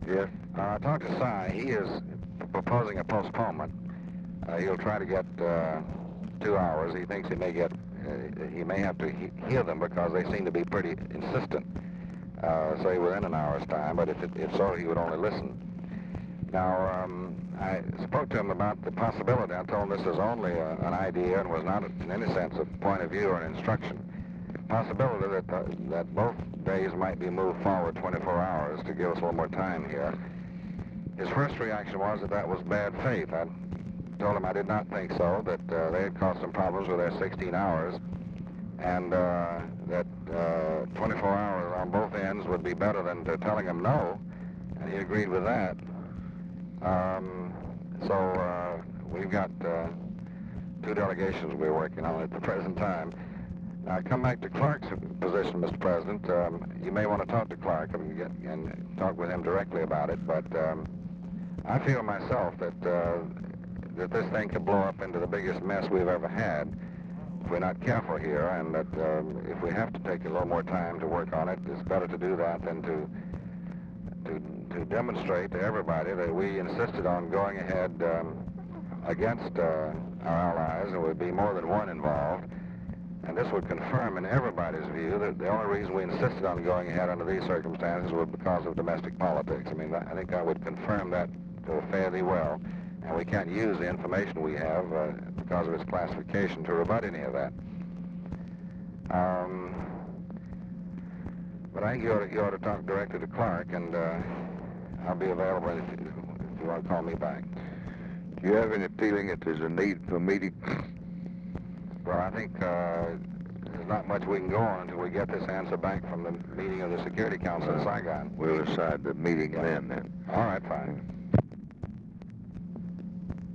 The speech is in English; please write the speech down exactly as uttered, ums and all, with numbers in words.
Yes. Uh, I talked to Cy. He is proposing a postponement. Uh, he'll try to get uh, two hours. He thinks he may get, uh, he may have to he hear them because they seem to be pretty insistent. Uh, say within an hour's time, but if, it, if so, he would only listen. Now, um, I spoke to him about the possibility. I told him this is only a, an idea and was not in any sense a point of view or an instruction. Possibility that, the, that both days might be moved forward twenty-four hours to give us a little more time here. His first reaction was that that was bad faith. I told him I did not think so, that uh, they had caused some problems with their sixteen hours, and uh, that uh, twenty-four hours on both ends would be better than uh, telling him no, and he agreed with that. Um, so uh, we've got uh, two delegations we're working on at the present time. Now, I come back to Clark's position, Mister President. Um, you may want to talk to Clark and, get, and talk with him directly about it, but um, I feel myself that, uh, that this thing could blow up into the biggest mess we've ever had if we're not careful here, and that um, if we have to take a little more time to work on it, it's better to do that than to to, to demonstrate to everybody that we insisted on going ahead um, against uh, our allies, and would be more than one involved. And this would confirm in everybody's view that the only reason we insisted on going ahead under these circumstances was because of domestic politics. I mean, I think that would confirm that uh, fairly well, and we can't use the information we have uh, because of its classification to rebut any of that. Um, but I think you ought, to, you ought to talk directly to Clark, and uh, I'll be available if, if you want to call me back. Do you have any feeling that there's a need for a meeting? Well, I think uh, there's not much we can go on until we get this answer back from the meeting of the Security Council in Saigon. We'll decide the meeting then, then. All right, fine.